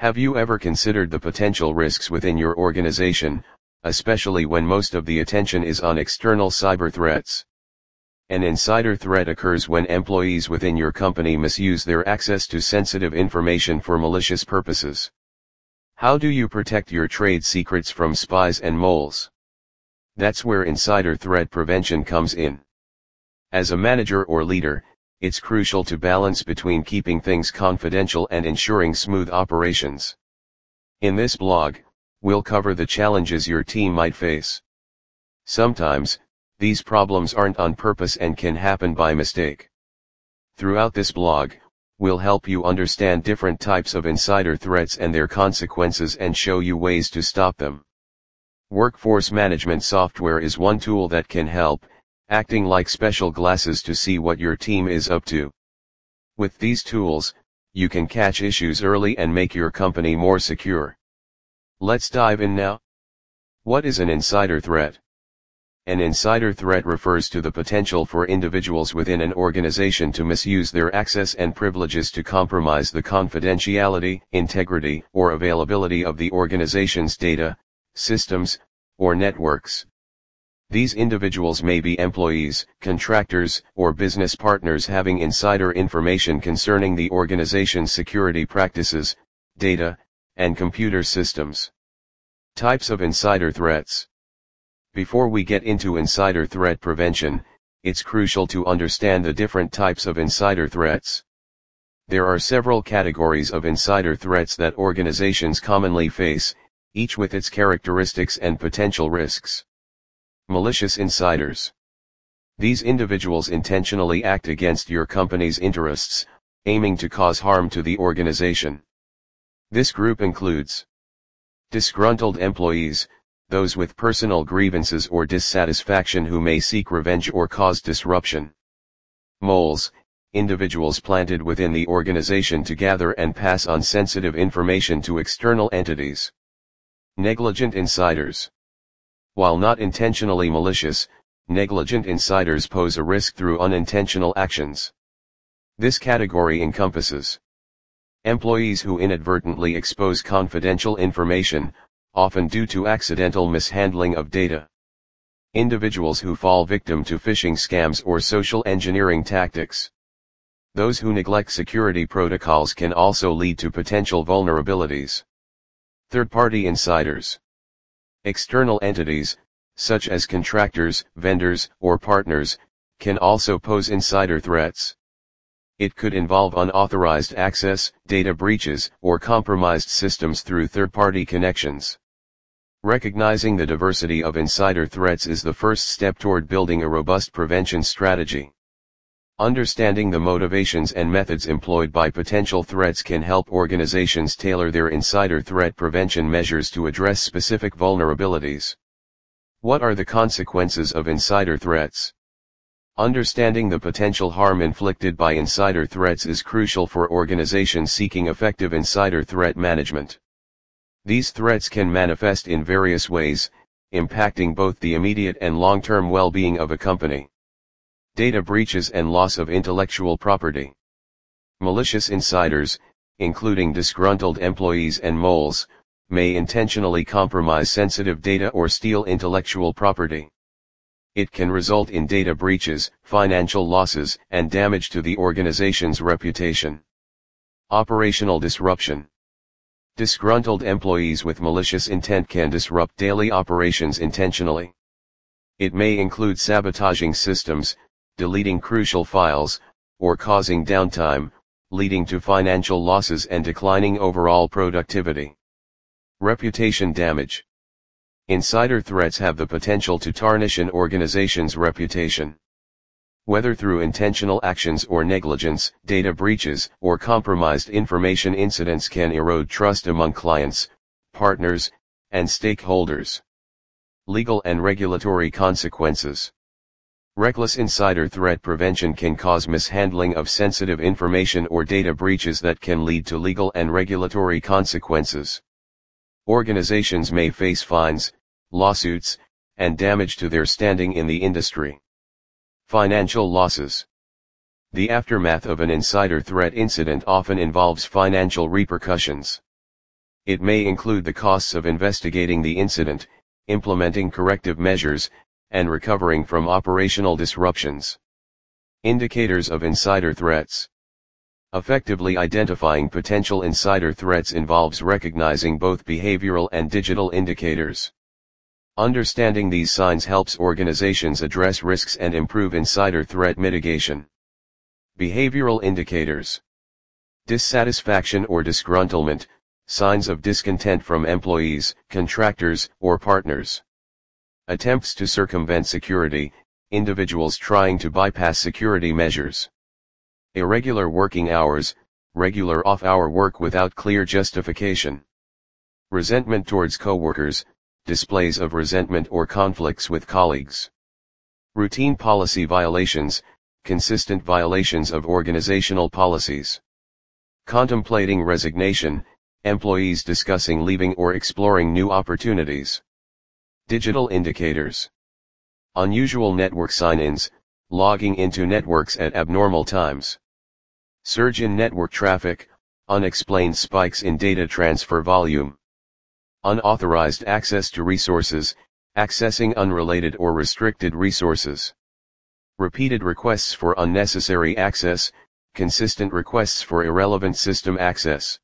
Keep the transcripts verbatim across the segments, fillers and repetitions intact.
Have you ever considered the potential risks within your organization, especially when most of the attention is on external cyber threats? An insider threat occurs when employees within your company misuse their access to sensitive information for malicious purposes. How do you protect your trade secrets from spies and moles? That's where insider threat prevention comes in. As a manager or leader, it's crucial to balance between keeping things confidential and ensuring smooth operations. In this blog, we'll cover the challenges your team might face. Sometimes, these problems aren't on purpose and can happen by mistake. Throughout this blog, we'll help you understand different types of insider threats and their consequences and show you ways to stop them. Workforce management software is one tool that can help, acting like special glasses to see what your team is up to. With these tools, you can catch issues early and make your company more secure. Let's dive in now. What is an insider threat? An insider threat refers to the potential for individuals within an organization to misuse their access and privileges to compromise the confidentiality, integrity, or availability of the organization's data, systems, or networks. These individuals may be employees, contractors, or business partners having insider information concerning the organization's security practices, data, and computer systems. Types of insider threats. Before we get into insider threat prevention, it's crucial to understand the different types of insider threats. There are several categories of insider threats that organizations commonly face, each with its characteristics and potential risks. Malicious insiders. These individuals intentionally act against your company's interests, aiming to cause harm to the organization. This group includes disgruntled employees, those with personal grievances or dissatisfaction who may seek revenge or cause disruption. Moles, individuals planted within the organization to gather and pass on sensitive information to external entities. Negligent insiders. While not intentionally malicious, negligent insiders pose a risk through unintentional actions. This category encompasses employees who inadvertently expose confidential information, often due to accidental mishandling of data. Individuals who fall victim to phishing scams or social engineering tactics. Those who neglect security protocols can also lead to potential vulnerabilities. Third-party insiders. External entities, such as contractors, vendors, or partners, can also pose insider threats. It could involve unauthorized access, data breaches, or compromised systems through third-party connections. Recognizing the diversity of insider threats is the first step toward building a robust prevention strategy. Understanding the motivations and methods employed by potential threats can help organizations tailor their insider threat prevention measures to address specific vulnerabilities. What are the consequences of insider threats? Understanding the potential harm inflicted by insider threats is crucial for organizations seeking effective insider threat management. These threats can manifest in various ways, impacting both the immediate and long-term well-being of a company. Data breaches and loss of intellectual property. Malicious insiders, including disgruntled employees and moles, may intentionally compromise sensitive data or steal intellectual property. It can result in data breaches, financial losses, and damage to the organization's reputation. Operational disruption. Disgruntled employees with malicious intent can disrupt daily operations intentionally. It may include sabotaging systems, deleting crucial files, or causing downtime, leading to financial losses and declining overall productivity. Reputation damage. Insider threats have the potential to tarnish an organization's reputation. Whether through intentional actions or negligence, data breaches, or compromised information incidents can erode trust among clients, partners, and stakeholders. Legal and regulatory consequences. Reckless insider threat prevention can cause mishandling of sensitive information or data breaches that can lead to legal and regulatory consequences. Organizations may face fines, lawsuits, and damage to their standing in the industry. Financial losses. The aftermath of an insider threat incident often involves financial repercussions. It may include the costs of investigating the incident, implementing corrective measures, and recovering from operational disruptions. Indicators of insider threats. Effectively identifying potential insider threats involves recognizing both behavioral and digital indicators. Understanding these signs helps organizations address risks and improve insider threat mitigation. Behavioral indicators. Dissatisfaction or disgruntlement, signs of discontent from employees, contractors, or partners. Attempts to circumvent security, individuals trying to bypass security measures. Irregular working hours, regular off-hour work without clear justification. Resentment towards coworkers, displays of resentment or conflicts with colleagues. Routine policy violations, consistent violations of organizational policies. Contemplating resignation, employees discussing leaving or exploring new opportunities. Digital indicators. Unusual network sign-ins, logging into networks at abnormal times. Surge in network traffic, unexplained spikes in data transfer volume. Unauthorized access to resources, accessing unrelated or restricted resources. Repeated requests for unnecessary access, consistent requests for irrelevant system access.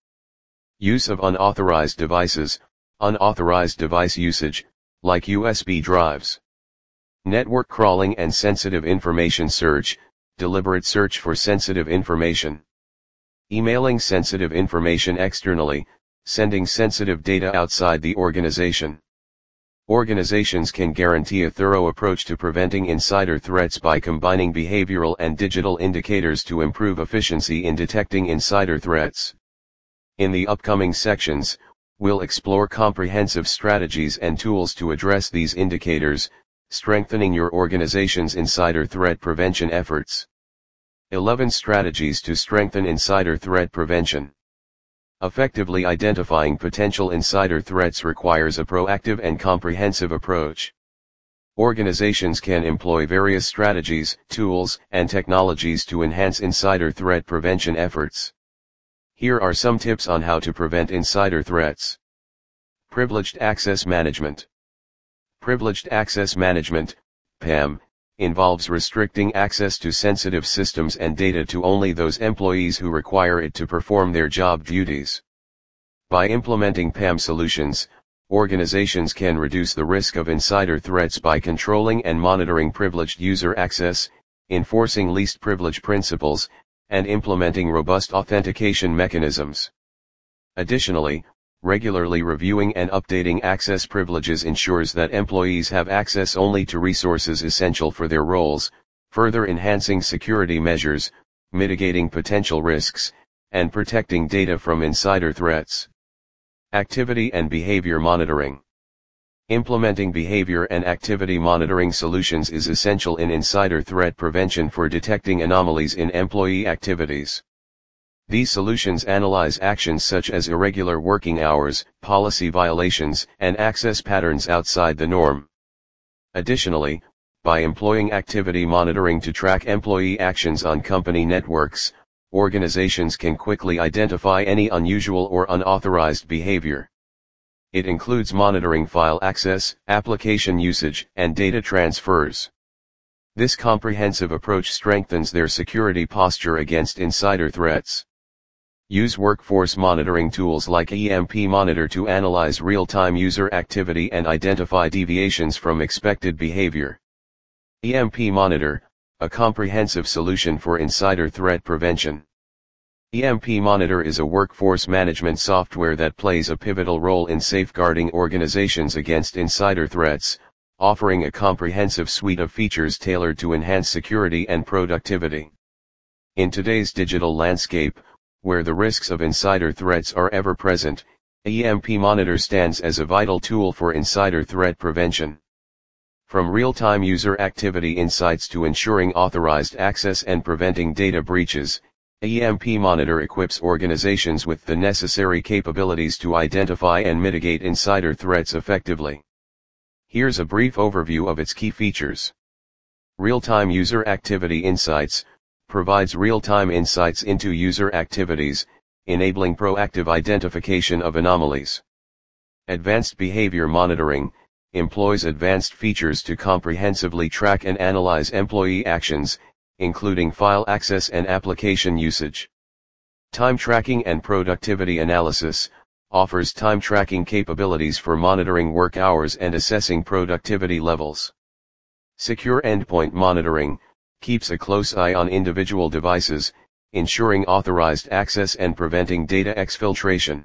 Use of unauthorized devices, unauthorized device usage, like U S B drives. Network crawling and sensitive information search, deliberate search for sensitive information. Emailing sensitive information externally, sending sensitive data outside the organization. Organizations can guarantee a thorough approach to preventing insider threats by combining behavioral and digital indicators to improve efficiency in detecting insider threats. In the upcoming sections, we'll explore comprehensive strategies and tools to address these indicators, strengthening your organization's insider threat prevention efforts. eleven Strategies to strengthen insider threat prevention. Effectively identifying potential insider threats requires a proactive and comprehensive approach. Organizations can employ various strategies, tools, and technologies to enhance insider threat prevention efforts. Here are some tips on how to prevent insider threats. Privileged Access Management. Privileged Access Management, P A M, involves restricting access to sensitive systems and data to only those employees who require it to perform their job duties. By implementing P A M solutions, organizations can reduce the risk of insider threats by controlling and monitoring privileged user access, enforcing least privilege principles, and implementing robust authentication mechanisms. Additionally, regularly reviewing and updating access privileges ensures that employees have access only to resources essential for their roles, further enhancing security measures, mitigating potential risks, and protecting data from insider threats. Activity and behavior monitoring. Implementing behavior and activity monitoring solutions is essential in insider threat prevention for detecting anomalies in employee activities. These solutions analyze actions such as irregular working hours, policy violations, and access patterns outside the norm. Additionally, by employing activity monitoring to track employee actions on company networks, organizations can quickly identify any unusual or unauthorized behavior. It includes monitoring file access, application usage, and data transfers. This comprehensive approach strengthens their security posture against insider threats. Use workforce monitoring tools like E M P Monitor to analyze real-time user activity and identify deviations from expected behavior. E M P Monitor, a comprehensive solution for insider threat prevention. E M P Monitor is a workforce management software that plays a pivotal role in safeguarding organizations against insider threats, offering a comprehensive suite of features tailored to enhance security and productivity. In today's digital landscape, where the risks of insider threats are ever present, E M P Monitor stands as a vital tool for insider threat prevention. From real-time user activity insights to ensuring authorized access and preventing data breaches, E M P Monitor equips organizations with the necessary capabilities to identify and mitigate insider threats effectively. Here's a brief overview of its key features. Real-time user activity insights provides real-time insights into user activities, enabling proactive identification of anomalies. Advanced behavior monitoring employs advanced features to comprehensively track and analyze employee actions, including file access and application usage. Time tracking and productivity analysis offers time tracking capabilities for monitoring work hours and assessing productivity levels. Secure endpoint monitoring keeps a close eye on individual devices, ensuring authorized access and preventing data exfiltration.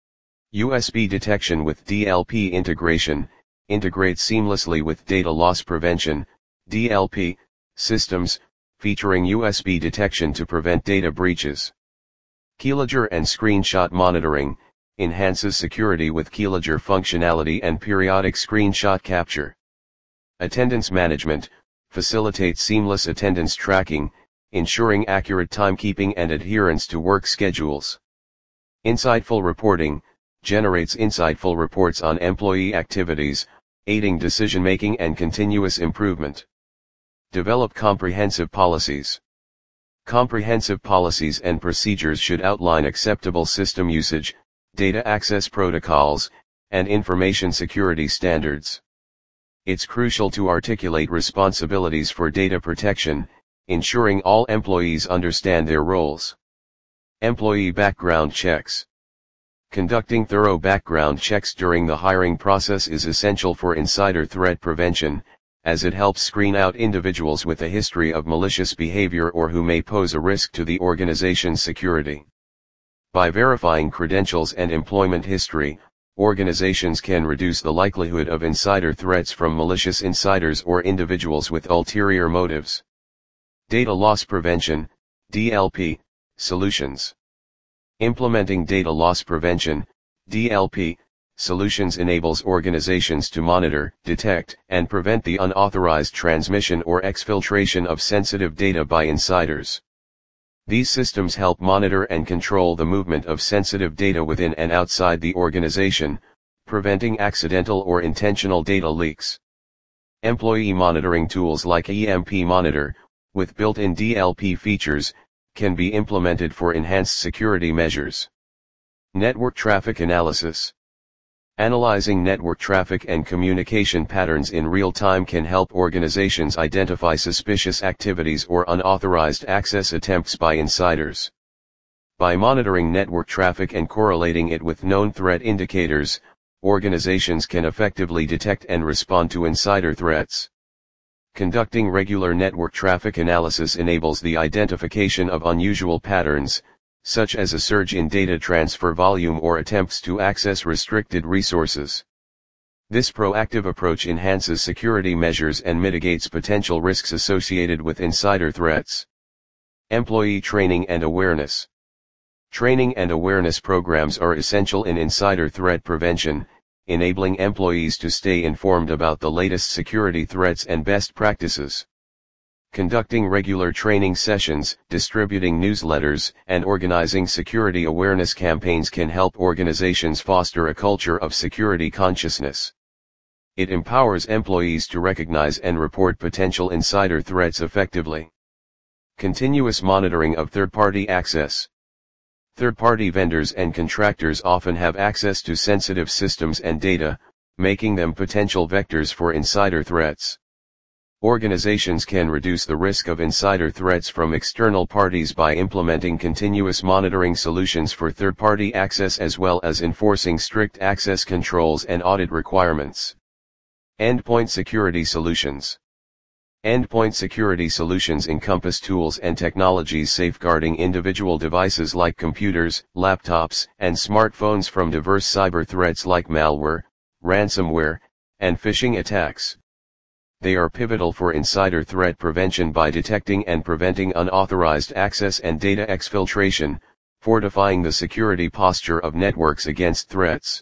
U S B detection with D L P integration integrates seamlessly with data loss prevention D L P systems, featuring U S B detection to prevent data breaches. Keylogger and screenshot monitoring enhances security with keylogger functionality and periodic screenshot capture. Attendance management facilitates seamless attendance tracking, ensuring accurate timekeeping and adherence to work schedules. Insightful reporting generates insightful reports on employee activities, aiding decision-making and continuous improvement. Develop comprehensive policies. Comprehensive policies and procedures should outline acceptable system usage, data access protocols, and information security standards. It's crucial to articulate responsibilities for data protection, ensuring all employees understand their roles. Employee background checks. Conducting thorough background checks during the hiring process is essential for insider threat prevention, as it helps screen out individuals with a history of malicious behavior or who may pose a risk to the organization's security. By verifying credentials and employment history, organizations can reduce the likelihood of insider threats from malicious insiders or individuals with ulterior motives. Data loss prevention, D L P, solutions. Implementing data loss prevention, D L P, solutions enables organizations to monitor, detect, and prevent the unauthorized transmission or exfiltration of sensitive data by insiders. These systems help monitor and control the movement of sensitive data within and outside the organization, preventing accidental or intentional data leaks. Employee monitoring tools like E M P Monitor, with built-in D L P features, can be implemented for enhanced security measures. Network traffic analysis. Analyzing network traffic and communication patterns in real time can help organizations identify suspicious activities or unauthorized access attempts by insiders. By monitoring network traffic and correlating it with known threat indicators, organizations can effectively detect and respond to insider threats. Conducting regular network traffic analysis enables the identification of unusual patterns, such as a surge in data transfer volume or attempts to access restricted resources. This proactive approach enhances security measures and mitigates potential risks associated with insider threats. Employee training and awareness. Training and awareness programs are essential in insider threat prevention, enabling employees to stay informed about the latest security threats and best practices. Conducting regular training sessions, distributing newsletters, and organizing security awareness campaigns can help organizations foster a culture of security consciousness. It empowers employees to recognize and report potential insider threats effectively. Continuous monitoring of third-party access. Third-party vendors and contractors often have access to sensitive systems and data, making them potential vectors for insider threats. Organizations can reduce the risk of insider threats from external parties by implementing continuous monitoring solutions for third-party access as well as enforcing strict access controls and audit requirements. Endpoint security solutions. Endpoint security solutions encompass tools and technologies safeguarding individual devices like computers, laptops, and smartphones from diverse cyber threats like malware, ransomware, and phishing attacks. They are pivotal for insider threat prevention by detecting and preventing unauthorized access and data exfiltration, fortifying the security posture of networks against threats.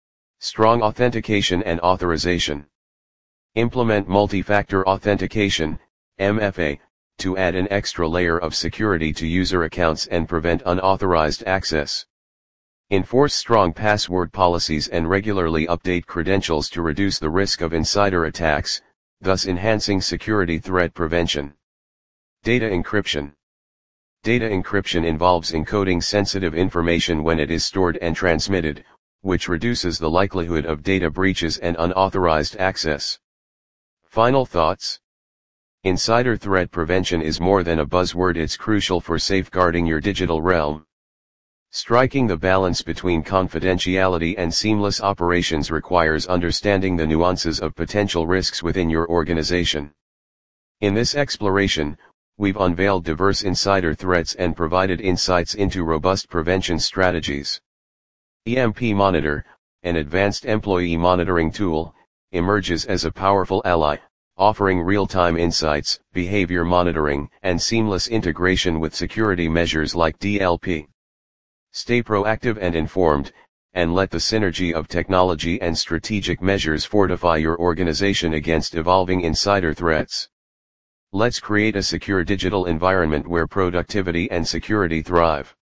Strong authentication and authorization. Implement multi-factor authentication, M F A, to add an extra layer of security to user accounts and prevent unauthorized access. Enforce strong password policies and regularly update credentials to reduce the risk of insider attacks, thus enhancing security threat prevention. Data encryption. Data encryption involves encoding sensitive information when it is stored and transmitted, which reduces the likelihood of data breaches and unauthorized access. Final thoughts? Insider threat prevention is more than a buzzword, it's crucial for safeguarding your digital realm. Striking the balance between confidentiality and seamless operations requires understanding the nuances of potential risks within your organization. In this exploration, we've unveiled diverse insider threats and provided insights into robust prevention strategies. E M P Monitor, an advanced employee monitoring tool, emerges as a powerful ally, offering real-time insights, behavior monitoring, and seamless integration with security measures like D L P. Stay proactive and informed, and let the synergy of technology and strategic measures fortify your organization against evolving insider threats. Let's create a secure digital environment where productivity and security thrive.